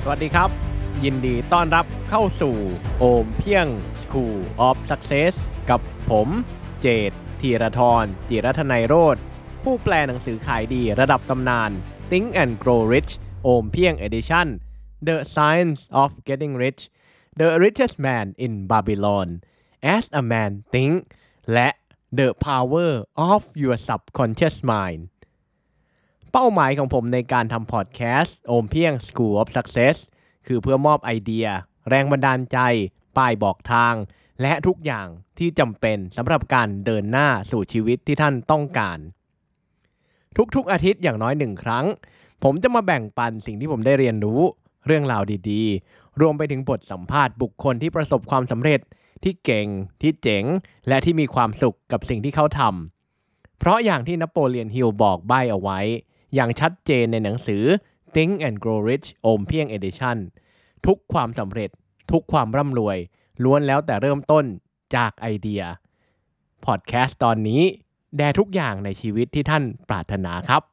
สวัสดีครับยินดีต้อนรับเข้าสู่โอมเพียง School of Success กับผมเจตธีรธรจิรัทนัยโรจน์ผู้แปลหนังสือขายดีระดับตำนาน Think and Grow Rich โอมเพียง Edition The Science of Getting Rich The Richest Man in Babylon As a Man Think และ The Power of Your Subconscious Mindเป้าหมายของผมในการทำพอดแคสต์โอมเพียง School of Success คือเพื่อมอบไอเดียแรงบันดาลใจป้ายบอกทางและทุกอย่างที่จำเป็นสำหรับการเดินหน้าสู่ชีวิตที่ท่านต้องการทุกๆอาทิตย์อย่างน้อย1ครั้งผมจะมาแบ่งปันสิ่งที่ผมได้เรียนรู้เรื่องราวดีๆรวมไปถึงบทสัมภาษณ์บุคคลที่ประสบความสำเร็จที่เก่งที่เจ๋งและที่มีความสุขกับสิ่งที่เขาทำเพราะอย่างที่นโปเลียนฮิลบอกใบ้เอาไว้อย่างชัดเจนในหนังสือ Think and Grow Rich โอมเพียง Edition ทุกความสำเร็จทุกความร่ำรวยล้วนแล้วแต่เริ่มต้นจากไอเดียพอดแคสต์ตอนนี้แด่ทุกอย่างในชีวิตที่ท่านปรารถนาครับ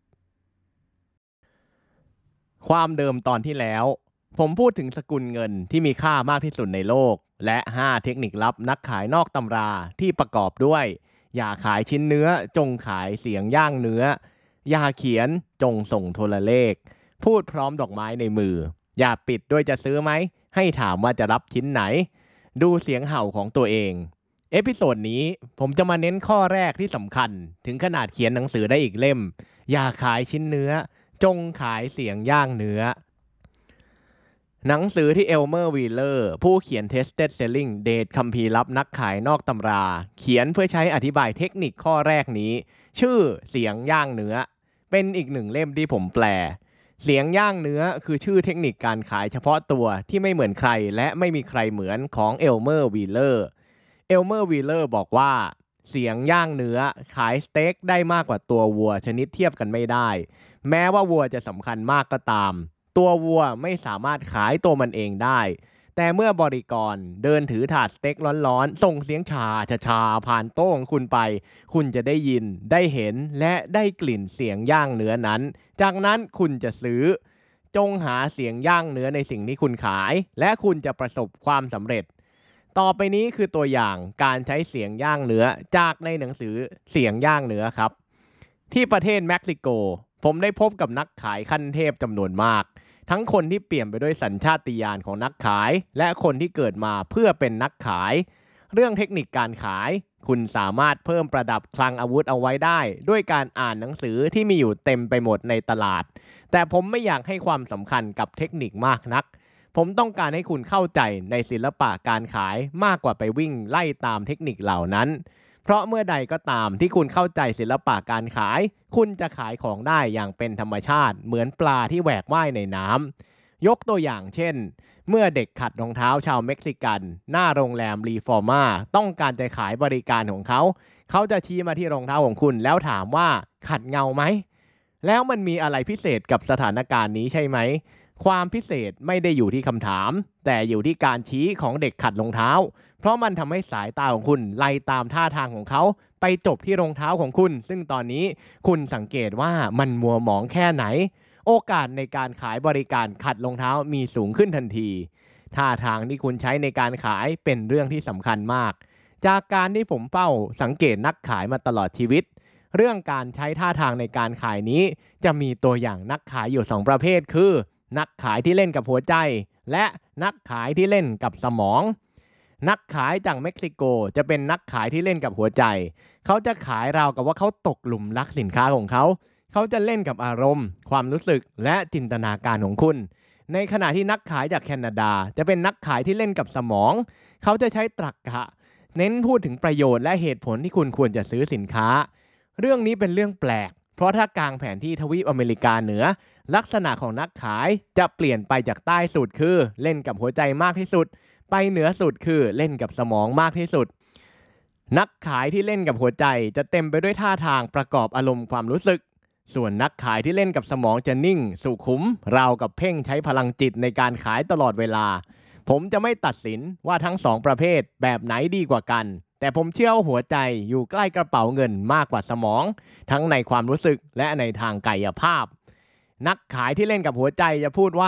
ความเดิมตอนที่แล้วผมพูดถึงสกุลเงินที่มีค่ามากที่สุดในโลกและ5เทคนิคลับนักขายนอกตำราที่ประกอบด้วยอย่าขายชิ้นเนื้อจงขายเสียงย่างเนื้ออย่าเขียนจงส่งโทรเลขพูดพร้อมดอกไม้ในมืออย่าปิดด้วยจะซื้อไหมให้ถามว่าจะรับชิ้นไหนดูเสียงเห่าของตัวเองเอพิโซดนี้ผมจะมาเน้นข้อแรกที่สำคัญถึงขนาดเขียนหนังสือได้อีกเล่มอย่าขายชิ้นเนื้อจงขายเสียงย่างเนื้อหนังสือที่เอลเมอร์วีเลอร์ผู้เขียน Tested Selling เดทคัมภีร์ลับนักขายนอกตำราเขียนเพื่อใช้อธิบายเทคนิคข้อแรกนี้ชื่อเสียงย่างเนื้อเป็นอีกหนึ่งเล่มที่ผมแปลเสียงย่างเนื้อคือชื่อเทคนิคการขายเฉพาะตัวที่ไม่เหมือนใครและไม่มีใครเหมือนของเอลเมอร์วีเลอร์บอกว่าเสียงย่างเนื้อขายสเต็กได้มากกว่าตัววัวชนิดเทียบกันไม่ได้แม้ว่าวัวจะสำคัญมากก็ตามตัววัวไม่สามารถขายตัวมันเองได้แต่เมื่อบริกรเดินถือถาดสเต็กร้อนๆส่งเสียงชาผ่านโต๊ะของคุณไปคุณจะได้ยินได้เห็นและได้กลิ่นเสียงย่างเนื้อนั้นจากนั้นคุณจะซื้อจงหาเสียงย่างเนื้อในสิ่งที่คุณขายและคุณจะประสบความสำเร็จต่อไปนี้คือตัวอย่างการใช้เสียงย่างเนื้อจากในหนังสือเสียงย่างเนื้อครับที่ประเทศเม็กซิโกผมได้พบกับนักขายขั้นเทพจำนวนมากทั้งคนที่เปลี่ยนไปด้วยสัญชาตญาณของนักขายและคนที่เกิดมาเพื่อเป็นนักขายเรื่องเทคนิคการขายคุณสามารถเพิ่มประดับคลังอาวุธเอาไว้ได้ด้วยการอ่านหนังสือที่มีอยู่เต็มไปหมดในตลาดแต่ผมไม่อยากให้ความสำคัญกับเทคนิคมากนักผมต้องการให้คุณเข้าใจในศิลปะการขายมากกว่าไปวิ่งไล่ตามเทคนิคเหล่านั้นเพราะเมื่อใดก็ตามที่คุณเข้าใจศิลปะการขายคุณจะขายของได้อย่างเป็นธรรมชาติเหมือนปลาที่แหวกว่ายในน้ำยกตัวอย่างเช่นเมื่อเด็กขัดรองเท้าชาวเม็กซิกันหน้าโรงแรมรีฟอร์มาต้องการจะขายบริการของเขาจะชี้มาที่รองเท้าของคุณแล้วถามว่าขัดเงาไหมแล้วมันมีอะไรพิเศษกับสถานการณ์นี้ใช่ไหมความพิเศษไม่ได้อยู่ที่คำถามแต่อยู่ที่การชี้ของเด็กขัดรองเท้าเพราะมันทำให้สายตาของคุณไล่ตามท่าทางของเขาไปจบที่รองเท้าของคุณซึ่งตอนนี้คุณสังเกตว่ามันมัวหมองแค่ไหนโอกาสในการขายบริการขัดรองเท้ามีสูงขึ้นทันทีท่าทางที่คุณใช้ในการขายเป็นเรื่องที่สำคัญมากจากการที่ผมเฝ้าสังเกตนักขายมาตลอดชีวิตเรื่องการใช้ท่าทางในการขายนี้จะมีตัวอย่างนักขายอยู่2ประเภทคือนักขายที่เล่นกับหัวใจและนักขายที่เล่นกับสมองนักขายจากเม็กซิโกจะเป็นนักขายที่เล่นกับหัวใจเขาจะขายราวกับว่าเขาตกหลุมรักสินค้าของเขาจะเล่นกับอารมณ์ความรู้สึกและจินตนาการของคุณในขณะที่นักขายจากแคนาดาจะเป็นนักขายที่เล่นกับสมองเขาจะใช้ตรรกะเน้นพูดถึงประโยชน์และเหตุผลที่คุณควรจะซื้อสินค้าเรื่องนี้เป็นเรื่องแปลกเพราะถ้ากางแผนที่ทวีปอเมริกาเหนือลักษณะของนักขายจะเปลี่ยนไปจากใต้สุดคือเล่นกับหัวใจมากที่สุดไปเหนือสุดคือเล่นกับสมองมากที่สุดนักขายที่เล่นกับหัวใจจะเต็มไปด้วยท่าทางประกอบอารมณ์ความรู้สึกส่วนนักขายที่เล่นกับสมองจะนิ่งสุขุมราวกับเพ่งใช้พลังจิตในการขายตลอดเวลาผมจะไม่ตัดสินว่าทั้ง2ประเภทแบบไหนดีกว่ากันแต่ผมเชื่อว่าหัวใจอยู่ใกล้กระเป๋าเงินมากกว่าสมองทั้งในความรู้สึกและในทางกายภาพนักขายที่เล่นกับหัวใจจะพูดว่า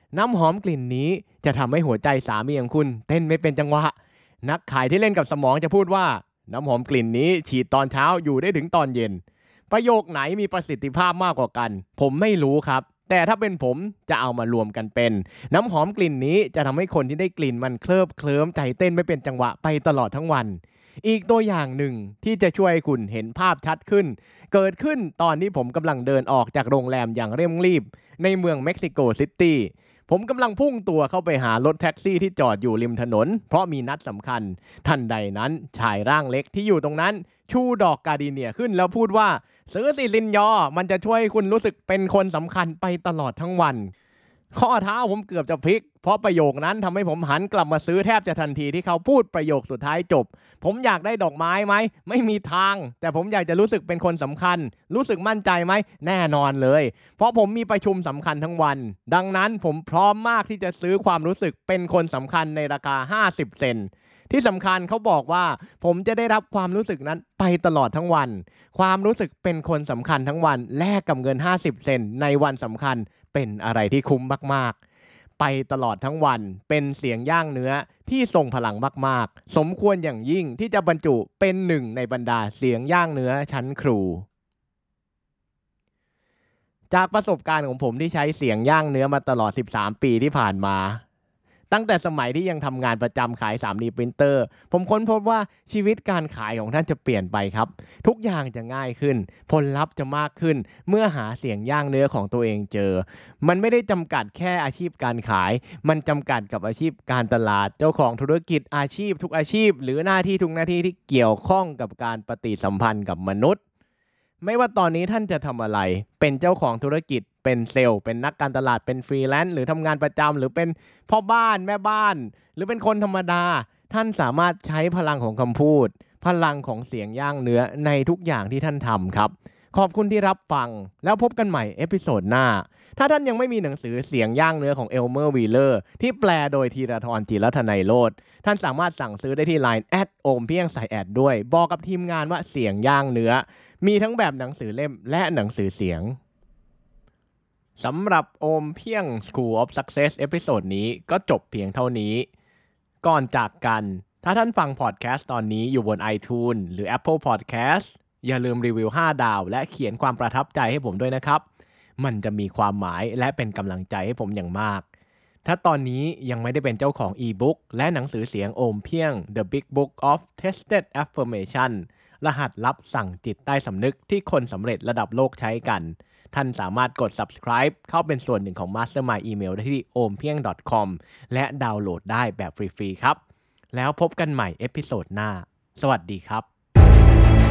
น้ำหอมกลิ่นนี้จะทำให้หัวใจสามีของคุณเต้นไม่เป็นจังหวะนักขายที่เล่นกับสมองจะพูดว่าน้ำหอมกลิ่นนี้ฉีดตอนเช้าอยู่ได้ถึงตอนเย็นประโยคไหนมีประสิทธิภาพมากกว่ากันผมไม่รู้ครับแต่ถ้าเป็นผมจะเอามารวมกันเป็นน้ำหอมกลิ่นนี้จะทำให้คนที่ได้กลิ่นมันเคลิบเคลิ้มใจเต้นไม่เป็นจังหวะไปตลอดทั้งวันอีกตัวอย่างหนึ่งที่จะช่วยให้คุณเห็นภาพชัดขึ้นเกิดขึ้นตอนที่ผมกำลังเดินออกจากโรงแรมอย่างเร่งรีบในเมืองเม็กซิโกซิตี้ผมกำลังพุ่งตัวเข้าไปหารถแท็กซี่ที่จอดอยู่ริมถนนเพราะมีนัดสำคัญทันใดนั้นชายร่างเล็กที่อยู่ตรงนั้นชูดอกกาดีเนียขึ้นแล้วพูดว่าซื้อสิลินยอมันจะช่วยให้คุณรู้สึกเป็นคนสำคัญไปตลอดทั้งวันข้อเท้าผมเกือบจะพลิกเพราะประโยคนั้นทำให้ผมหันกลับมาซื้อแทบจะทันทีที่เขาพูดประโยคสุดท้ายจบผมอยากได้ดอกไม้ไหมไม่มีทางแต่ผมอยากจะรู้สึกเป็นคนสำคัญรู้สึกมั่นใจไหมแน่นอนเลยเพราะผมมีประชุมสำคัญทั้งวันดังนั้นผมพร้อมมากที่จะซื้อความรู้สึกเป็นคนสำคัญในราคา50 เซนต์ที่สำคัญเขาบอกว่าผมจะได้รับความรู้สึกนั้นไปตลอดทั้งวันความรู้สึกเป็นคนสำคัญทั้งวันแลกกับเงิน50 เซนต์ในวันสำคัญเป็นอะไรที่คุ้มมากๆไปตลอดทั้งวันเป็นเสียงย่างเนื้อที่ทรงพลังมากๆสมควรอย่างยิ่งที่จะบรรจุเป็นหนึ่งในบรรดาเสียงย่างเนื้อชั้นครูจากประสบการณ์ของผมที่ใช้เสียงย่างเนื้อมาตลอด13 ปีที่ผ่านมาตั้งแต่สมัยที่ยังทำงานประจำขาย 3D Printer ผมค้นพบว่าชีวิตการขายของท่านจะเปลี่ยนไปครับทุกอย่างจะง่ายขึ้นผลลัพธ์จะมากขึ้นเมื่อหาเสียงย่างเนื้อของตัวเองเจอมันไม่ได้จำกัดแค่อาชีพการขายมันจำกัดกับอาชีพการตลาดเจ้าของธุรกิจอาชีพทุกอาชีพหรือหน้าที่ทุกหน้าที่ที่เกี่ยวข้องกับการปฏิสัมพันธ์กับมนุษย์ไม่ว่าตอนนี้ท่านจะทำอะไรเป็นเจ้าของธุรกิจเป็นเซลล์เป็นนักการตลาดเป็นฟรีแลนซ์หรือทำงานประจำหรือเป็นพ่อบ้านแม่บ้านหรือเป็นคนธรรมดาท่านสามารถใช้พลังของคำพูดพลังของเสียงย่างเนื้อในทุกอย่างที่ท่านทำครับขอบคุณที่รับฟังแล้วพบกันใหม่เอพิโซดหน้าถ้าท่านยังไม่มีหนังสือเสียงย่างเนื้อของเอลเมอร์วีเลอร์ที่แปลโดยธีรธร จิรธนัยโรจน์ท่านสามารถสั่งซื้อได้ที่ LINE โอมเพียงใส่แอดด้วยบอกกับทีมงานว่าเสียงย่างเนื้อมีทั้งแบบหนังสือเล่มและหนังสือเสียงสำหรับโอมเพียง School of Success เอพิโซดนี้ก็จบเพียงเท่านี้ก่อนจากกันถ้าท่านฟังพอดแคสต์ตอนนี้อยู่บน iTunes หรือ Apple Podcast อย่าลืมรีวิว5 ดาวและเขียนความประทับใจให้ผมด้วยนะครับมันจะมีความหมายและเป็นกำลังใจให้ผมอย่างมากถ้าตอนนี้ยังไม่ได้เป็นเจ้าของอีบุ๊กและหนังสือเสียงโอมเพียง The Big Book of Tested Affirmation รหัสลับสั่งจิตใต้สำนึกที่คนสำเร็จระดับโลกใช้กันท่านสามารถกด subscribe เข้าเป็นส่วนหนึ่งของ Mastermind Email ได้ที่ ompieng.com และดาวน์โหลดได้แบบฟรีๆครับแล้วพบกันใหม่เอพิโซดหน้าสวัสดีครับ